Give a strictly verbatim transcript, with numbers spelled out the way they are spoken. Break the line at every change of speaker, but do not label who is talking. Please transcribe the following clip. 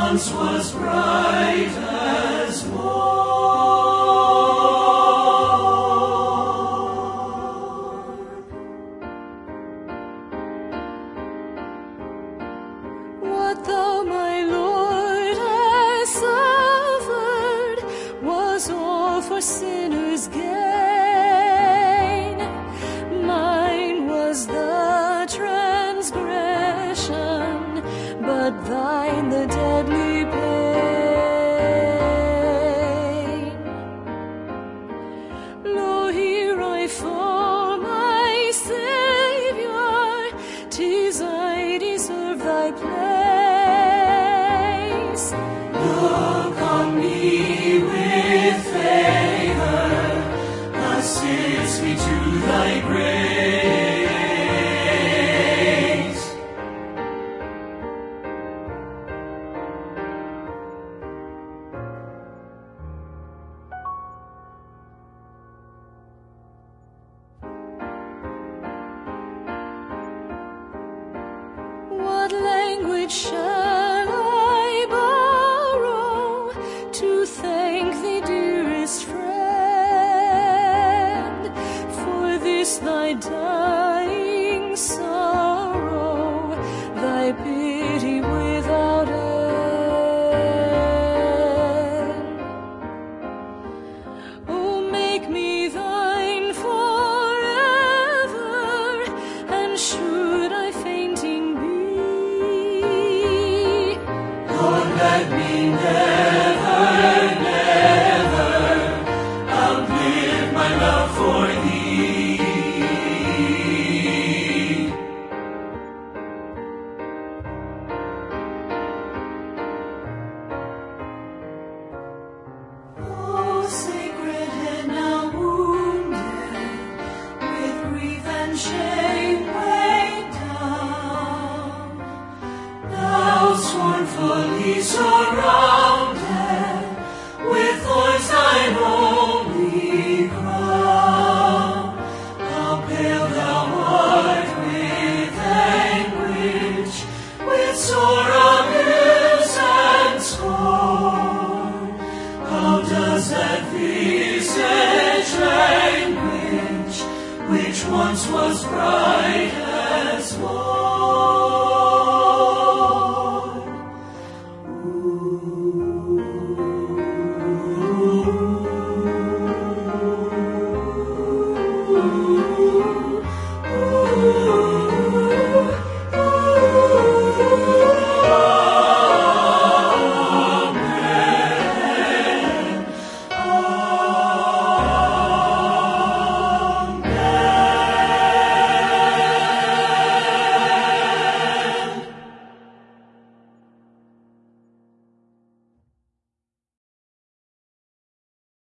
once was bright as morn.
What thou, my Lord, hast suffered was all for sinners' gain. Mine was the transgression, but thine the deadly pain. Lo, here I fall, my Savior, 'tis I deserve thy place.
Look on me with favor, assist me to thy grace.
What language shall I borrow to thank thee, dearest friend, for this thy dying sorrow, thy pity without end? Oh, make me thine forever, and should I fainting be,
Lord, let me never, never outlive my love for thee. Oh, sacred head now wounded, with grief and shame weighed down, thou scornfully surrounded with thorns thine only crown. How pale thou art with anguish, with sore abuse and scorn. How does that visage language, which once was bright